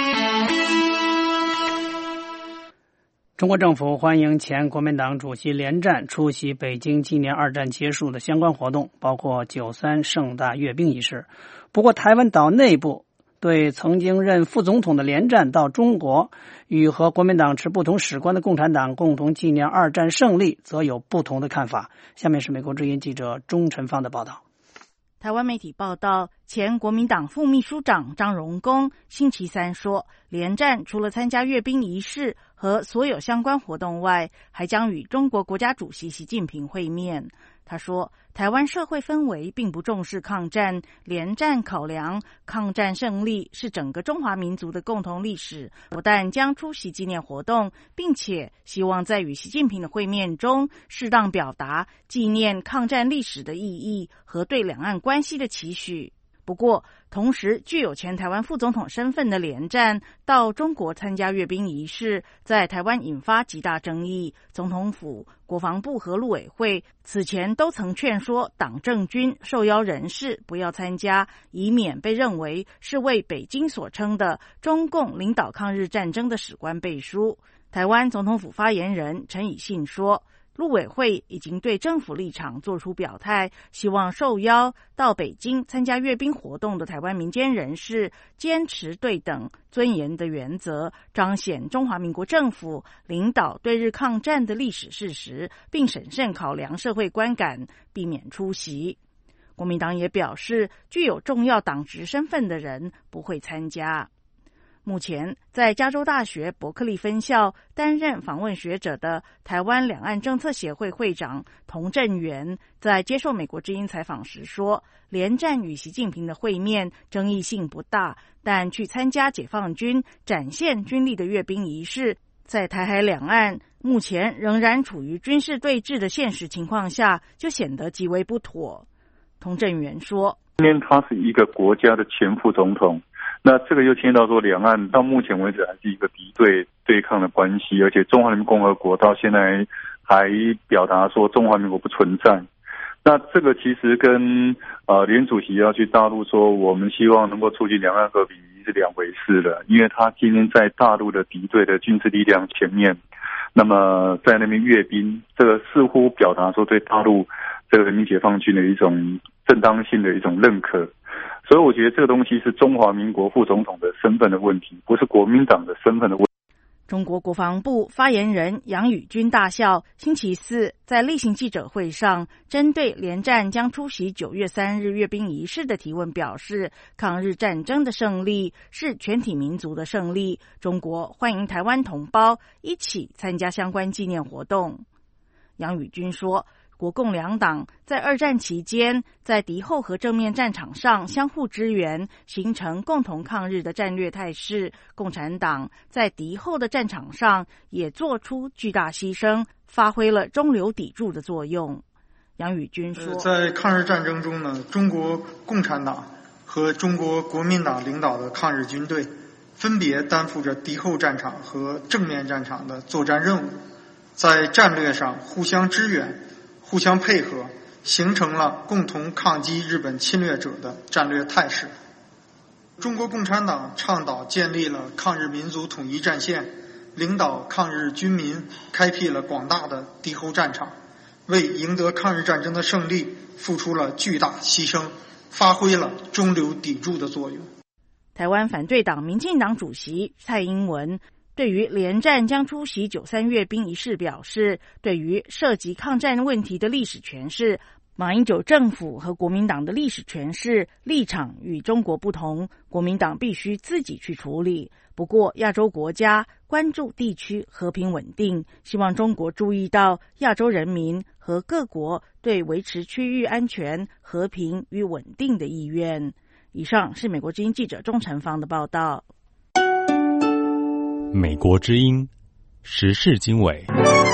中国政府欢迎前国民党主席连战出席北京纪念二战结束的相关活动，包括9·3盛大阅兵仪式。不过，台湾岛内部对曾经任副总统的连战到中国与和国民党持不同史观的共产党共同纪念二战胜利，则有不同的看法。下面是美国之音记者钟晨芳的报道。 台湾媒体报道，前国民党副秘书长张荣恭星期三说，连战除了参加阅兵仪式和所有相关活动外，还将与中国国家主席习近平会面。他说，台湾社会氛围并不重视抗战，连战考量抗战胜利是整个中华民族的共同历史，不但将出席纪念活动，并且希望在与习近平的会面中适当表达纪念抗战历史的意义和对两岸关系的期许。不过，同时具有前台湾副总统身份的连战到中国参加阅兵仪式，在台湾引发极大争议。总统府、国防部和陆委会此前都曾劝说党政军受邀人士不要参加，以免被认为是为北京所称的中共领导抗日战争的史观背书。台湾总统府发言人陈以信说，陆委会已经对政府立场做出表态，希望受邀到北京参加阅兵活动的台湾民间人士坚持对等尊严的原则，彰显中华民国政府领导对日抗战的历史事实，并审慎考量社会观感，避免出席。国民党也表示，具有重要党职身份的人不会参加。目前在加州大学伯克利分校担任访问学者的台湾两岸政策协会会长童振源在接受美国之音采访时说，连战与习近平的会面争议性不大，但去参加解放军展现军力的阅兵仪式，在台海两岸目前仍然处于军事对峙的现实情况下，就显得极为不妥。童振源说， 今天他是一个国家的前副总统，那这个又牵到说，两岸到目前为止还是一个敌对抗的关系，而且中华人民共和国到现在还表达说中华民国不存在。那这个其实跟连主席要去大陆说我们希望能够促进两岸和平是两回事了，因为他今天在大陆的敌对的军事力量前面，那么在那边阅兵，这个似乎表达说对大陆这个人民解放军的一种正当性的一种认可。 所以我觉得这个东西是中华民国副总统的身份的问题，不是国民党的身份的问题。 中国国防部发言人杨宇军大校星期四在例行记者会上，针对连战将出席9月3日阅兵仪式的提问表示，抗日战争的胜利是全体民族的胜利，中国欢迎台湾同胞一起参加相关纪念活动。杨宇军说，国共两党在二战期间在敌后和正面战场上相互支援，形成共同抗日的战略态势。共产党在敌后的战场上也做出巨大牺牲，发挥了中流砥柱的作用。杨宇军说， 在抗日战争中呢，中国共产党和中国国民党领导的抗日军队分别担负着敌后战场和正面战场的作战任务，在战略上互相支援、互相配合，形成了共同抗击日本侵略者的战略态势。中国共产党倡导建立了抗日民族统一战线，领导抗日军民开辟了广大的敌后战场，为赢得抗日战争的胜利付出了巨大牺牲，发挥了中流砥柱的作用。 台湾反对党民进党主席蔡英文对于连战将出席93阅兵仪式表示，对于涉及抗战问题的历史诠释，马英九政府和国民党的历史诠释立场与中国不同，国民党必须自己去处理。不过亚洲国家关注地区和平稳定，希望中国注意到亚洲人民和各国对维持区域安全、和平与稳定的意愿。以上是美国之音记者钟成芳的报道。 美国之音时事经纬。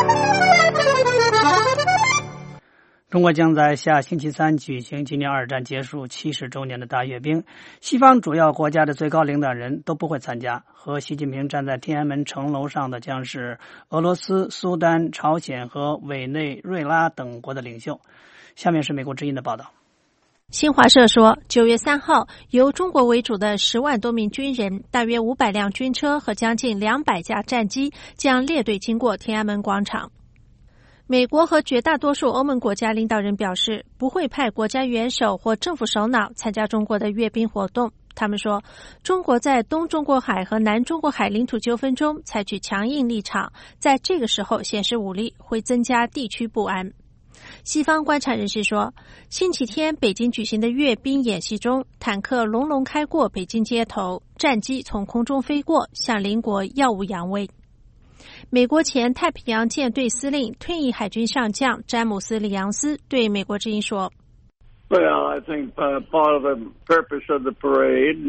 中国将在下星期三举行纪念二战结束70周年的大阅兵，西方主要国家的最高领导人都不会参加，和习近平站在天安门城楼上的将是俄罗斯、苏丹、朝鲜和委内瑞拉等国的领袖。下面是美国之音的报道。 新华社说，9月3号，由中国为主的10万多名军人、大约500辆军车和将近200架战机将列队经过天安门广场。美国和绝大多数欧盟国家领导人表示，不会派国家元首或政府首脑参加中国的阅兵活动。他们说，中国在东中国海和南中国海领土纠纷中采取强硬立场，在这个时候显示武力会增加地区不安。西方观察人士说，星期天北京举行的阅兵演习中，坦克隆隆开过北京街头，战机从空中飞过，向邻国耀武扬威。美国前太平洋舰队司令、退役海军上将詹姆斯·里昂斯对美国之音说 ：“Well, I think part of the purpose of the parade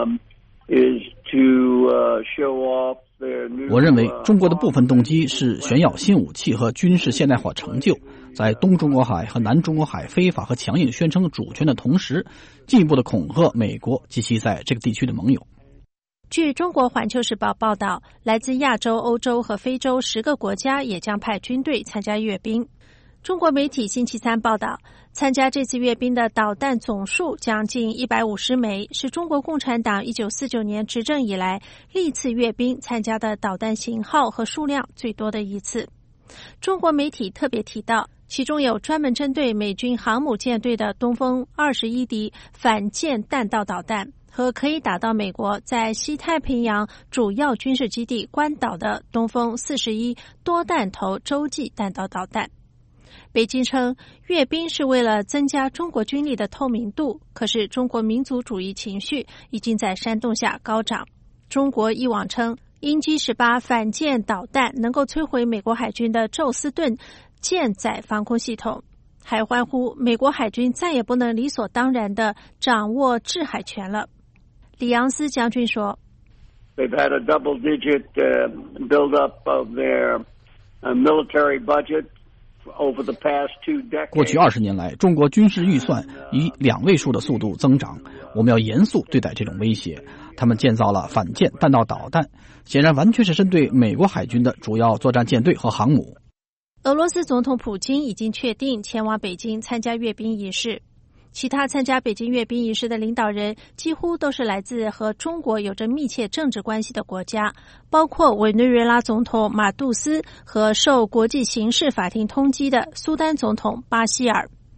is to show off their new。” 我认为中国的部分动机是炫耀新武器和军事现代化成就，在东中国海和南中国海非法和强硬宣称主权的同时，进一步的恐吓美国及其在这个地区的盟友。 据中国环球时报报道，来自亚洲、欧洲和非洲10个国家也将派军队参加阅兵。中国媒体星期三报道，参加这次阅兵的导弹总数将近150枚，是中国共产党1949年执政以来历次阅兵参加的导弹型号和数量最多的一次。中国媒体特别提到，其中有专门针对美军航母舰队的东风21敌反舰弹道导弹，和可以打到美国在西太平洋主要军事基地关岛的东风41多弹头洲际弹道导弹。北京称，阅兵是为了增加中国军力的透明度，可是中国民族主义情绪已经在煽动下高涨。中国以往称，鹰击18反舰导弹能够摧毁美国海军的宙斯盾舰载防空系统，还欢呼美国海军再也不能理所当然地掌握制海权了。里昂斯将军说 ：“They've had a double-digit build-up of their military budget over the past 2 decades。” 过去20年来，中国军事预算以2位数的速度增长。我们要严肃对待这种威胁。他们建造了反舰弹道导弹，显然完全是针对美国海军的主要作战舰队和航母。 俄罗斯总统普京已经确定前往北京参加阅兵仪式。其他参加北京阅兵仪式的领导人几乎都是来自和中国有着密切政治关系的国家，包括委内瑞拉总统马杜斯和受国际刑事法庭通缉的苏丹总统巴希尔。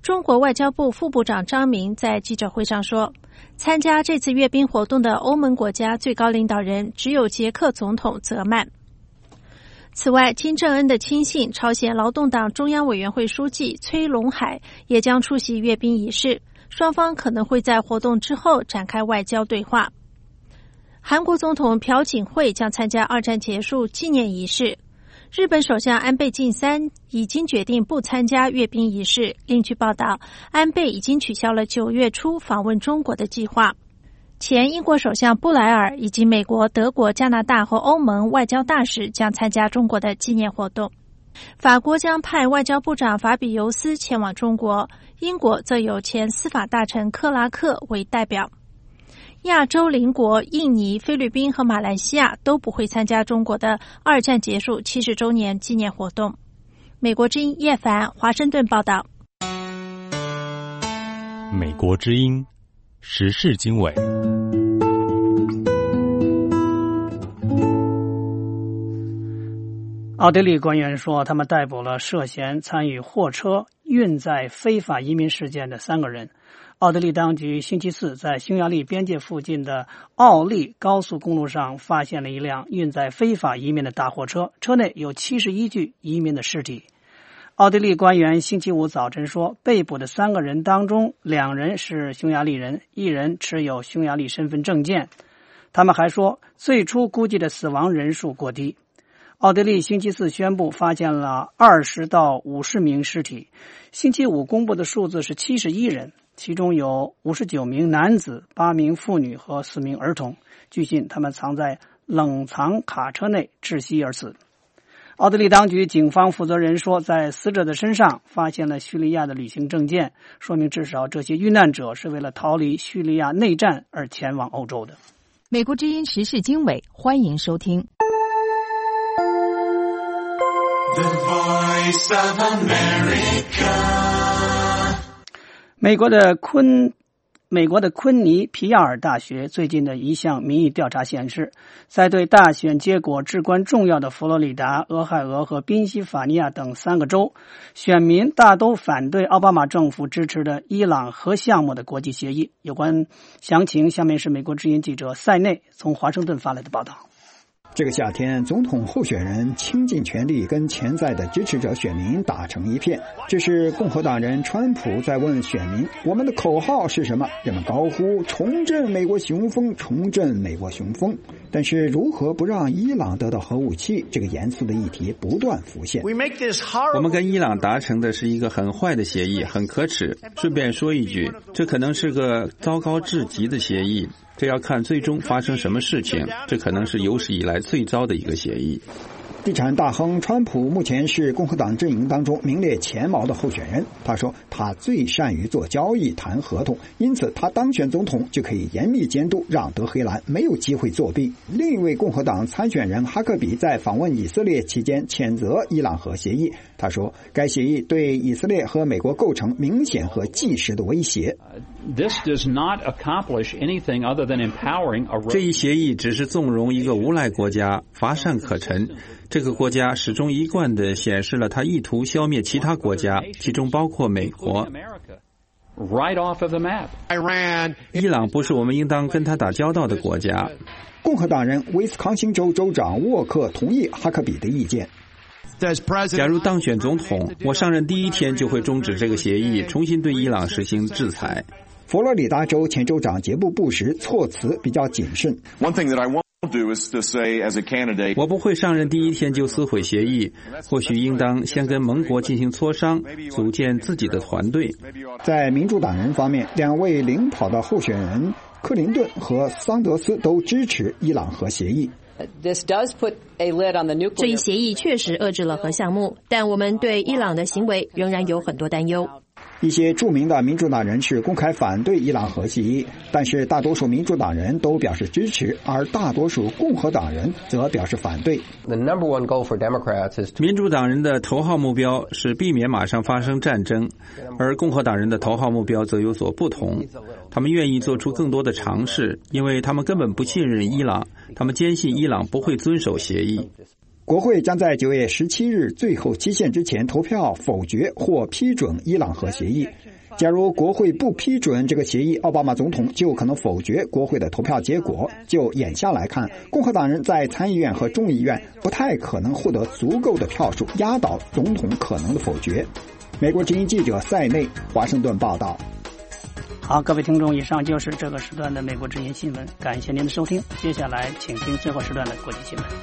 中国外交部副部长张明在记者会上说，参加这次阅兵活动的欧盟国家最高领导人只有捷克总统泽曼。此外，金正恩的亲信朝鲜劳动党中央委员会书记崔龙海也将出席阅兵仪式，双方可能会在活动之后展开外交对话。韩国总统朴槿惠将参加二战结束纪念仪式。日本首相安倍晋三已经决定不参加阅兵仪式。另据报道，安倍已经取消了9月初访问中国的计划。前英国首相布莱尔以及美国、德国、加拿大和欧盟外交大使将参加中国的纪念活动。法国将派外交部长法比尤斯前往中国，英国则有前司法大臣克拉克为代表。亚洲邻国印尼、菲律宾和马来西亚都不会参加中国的二战结束70周年纪念活动。美国之音叶凡华盛顿报道。 美国之音时事经纬。 奥地利官员说，他们逮捕了涉嫌参与货车运载非法移民事件的3个人。奥地利当局星期四在匈牙利边界附近的奥利高速公路上发现了一辆运载非法移民的大货车，车内有71具移民的尸体。奥地利官员星期五早晨说，被捕的3个人当中，2人是匈牙利人，1人持有匈牙利身份证件。他们还说，最初估计的死亡人数过低。奥地利星期四宣布发现了20到50名尸体，星期五公布的数字是71人，其中有59名男子、8名妇女和4名儿童。据信他们藏在冷藏卡车内窒息而死。奥地利当局警方负责人说，在死者的身上发现了叙利亚的旅行证件，说明至少这些遇难者是为了逃离叙利亚内战而前往欧洲的。 美国之音时事经纬，欢迎收听。 The Voice of America。 美国的昆尼皮亚尔大学最近的一项民意调查显示，在对大选结果至关重要的佛罗里达、俄亥俄和宾夕法尼亚等3个州，选民大都反对奥巴马政府支持的伊朗核项目的国际协议。有关详情，下面是美国之音记者塞内从华盛顿发来的报道。 这个夏天，总统候选人倾尽全力跟潜在的支持者选民打成一片。这是共和党人川普在问选民：我们的口号是什么？人们高呼重振美国雄风，重振美国雄风。但是如何不让伊朗得到核武器，这个严肃的议题不断浮现。 我们跟伊朗达成的是一个很坏的协议，很可耻。顺便说一句，这可能是个糟糕至极的协议。这要看最终发生什么事情，这可能是有史以来最糟的一个协议。 地产大亨川普目前是共和党阵营当中名列前茅的候选人。他说他最善于做交易、谈合同，因此他当选总统就可以严密监督，让德黑兰没有机会作弊。另一位共和党参选人哈克比在访问以色列期间谴责伊朗核协议。他说该协议对以色列和美国构成明显和即时的威胁。 这一协议只是纵容一个无赖国家乏善可陈。这个国家始终一贯地显示了他意图消灭其他国家，其中包括美国。伊朗不是我们应当跟他打交道的国家。 共和党人威斯康星州州长沃克同意哈克比的意见。 假如当选总统，我上任第一天就会终止这个协议，重新对伊朗实行制裁。 佛罗里达州前州长杰布·布什措辞比较谨慎。 我不会上任第一天就撕毁协议，或许应当先跟盟国进行磋商，组建自己的团队。 在民主党人方面，2位领跑的候选人克林顿和桑德斯都支持伊朗核协议。 这一协议确实遏制了核项目，但我们对伊朗的行为仍然有很多担忧。 一些著名的民主党人士公开反对伊朗核协议，但是大多数民主党人都表示支持，而大多数共和党人则表示反对。 民主党人的头号目标是避免马上发生战争，而共和党人的头号目标则有所不同。他们愿意做出更多的尝试，因为他们根本不信任伊朗，他们坚信伊朗不会遵守协议。 国会将在9月17日最后期限之前投票否决或批准伊朗核协议。 假如国会不批准这个协议，奥巴马总统就可能否决国会的投票结果。就眼下来看，共和党人在参议院和众议院不太可能获得足够的票数压倒总统可能的否决。美国之音记者塞内，华盛顿报道。 好，各位听众，以上就是这个时段的美国之音新闻，感谢您的收听。接下来请听最后时段的国际新闻。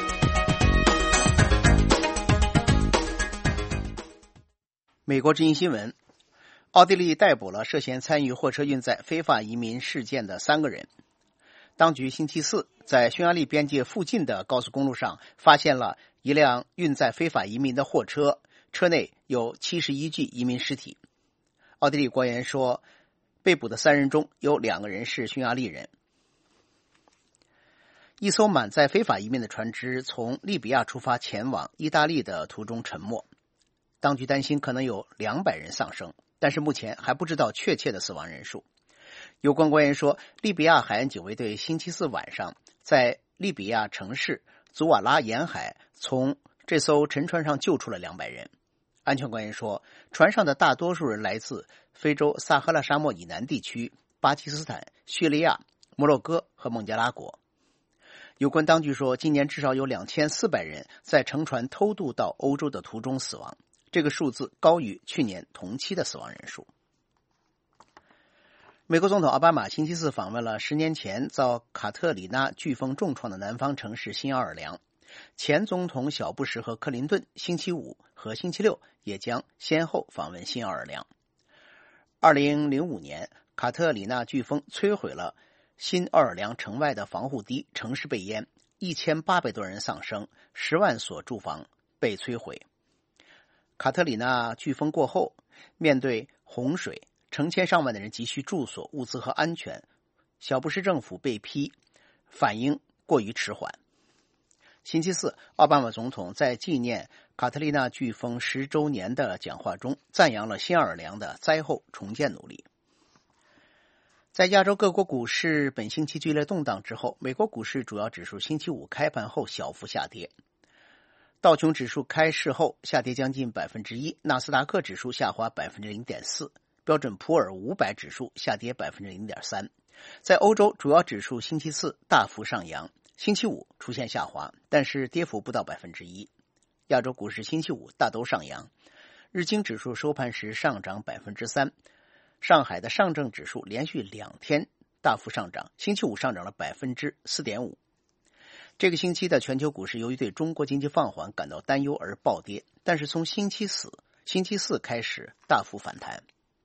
美国之音新闻：奥地利逮捕了涉嫌参与货车运载非法移民事件的3个人。当局星期四在匈牙利边界附近的高速公路上发现了一辆运载非法移民的货车，车内有71具移民尸体。奥地利官员说，被捕的3人中有2个人是匈牙利人。一艘满载非法移民的船只从利比亚出发前往意大利的途中沉没。当局担心可能有200人丧生，但是目前还不知道确切的死亡人数。有关官员说，利比亚海岸警卫队星期四晚上在利比亚城市祖瓦拉沿海从这艘沉船上救出了200人。安全官员说，船上的大多数人来自非洲撒哈拉沙漠以南地区、巴基斯坦、叙利亚、摩洛哥和孟加拉国。有关当局说，今年至少有2400人在乘船偷渡到欧洲的途中死亡，这个数字高于去年同期的死亡人数。美国总统奥巴马星期四访问了10年前遭卡特里娜飓风重创的南方城市新奥尔良。前总统小布什和克林顿星期五和星期六也将先后访问新奥尔良。2005年，卡特里娜飓风摧毁了新奥尔良城外的防护堤，城市被淹，1800多人丧生，10万所住房被摧毁。卡特里娜飓风过后，面对洪水，成千上万的人急需住所、物资和安全，小布什政府被批反应过于迟缓。星期四，奥巴马总统在纪念卡特里娜飓风10周年的讲话中赞扬了新奥尔良的灾后重建努力。在亚洲各国股市本星期剧烈动荡之后，美国股市主要指数星期五开盘后小幅下跌。道琼指数开市后下跌将近 1%， 纳斯达克指数下滑 0.4%， 标准普尔500指数下跌 0.3%。 在欧洲，主要指数星期四大幅上扬，星期五出现下滑，但是跌幅不到 1%。 亚洲股市星期五大都上扬，日经指数收盘时上涨 3%， 上海的上证指数连续2天大幅上涨，星期五上涨了 4.5%。 这个星期的全球股市由于对中国经济放缓感到担忧而暴跌，但是从星期四开始大幅反弹。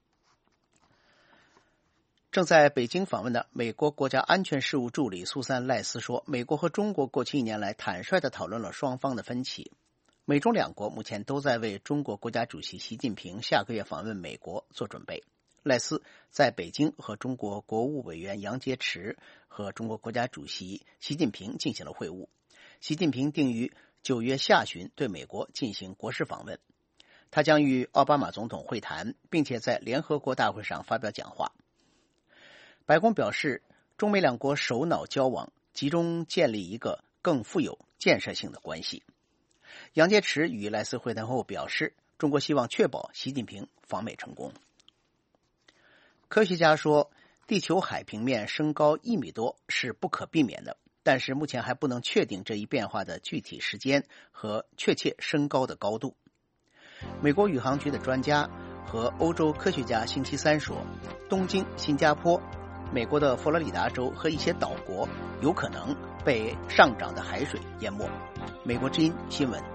正在北京访问的美国国家安全事务助理苏珊·赖斯说，美国和中国过去1年来坦率地讨论了双方的分歧。美中2国目前都在为中国国家主席习近平下个月访问美国做准备。赖斯在北京和中国国务委员杨洁篪和中国国家主席习近平进行了会晤。习近平定于9月下旬对美国进行国事访问，他将与奥巴马总统会谈，并且在联合国大会上发表讲话。白宫表示，中美2国首脑交往，集中建立一个更富有建设性的关系。杨洁篪与赖斯会谈后表示，中国希望确保习近平访美成功。科学家说，地球海平面升高1米多是不可避免的，但是目前还不能确定这一变化的具体时间和确切升高的高度。美国宇航局的专家和欧洲科学家星期三说，东京、新加坡、美国的佛罗里达州和一些岛国有可能被上涨的海水淹没。美国之音新闻。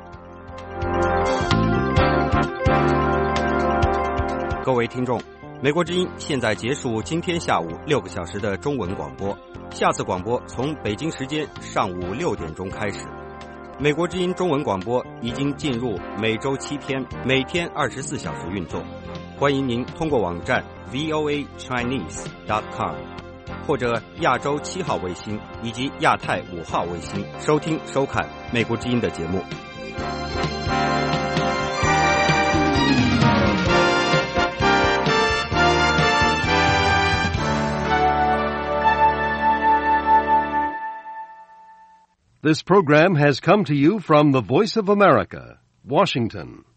各位听众，美国之音现在结束今天下午6个小时的中文广播，下次广播从北京时间上午6点钟开始。美国之音中文广播已经进入每周7天，每天24小时运作。欢迎您通过网站 voachinese.com 或者亚洲7号卫星以及亚太5号卫星收听收看美国之音的节目。 This program has come to you from the Voice of America, Washington.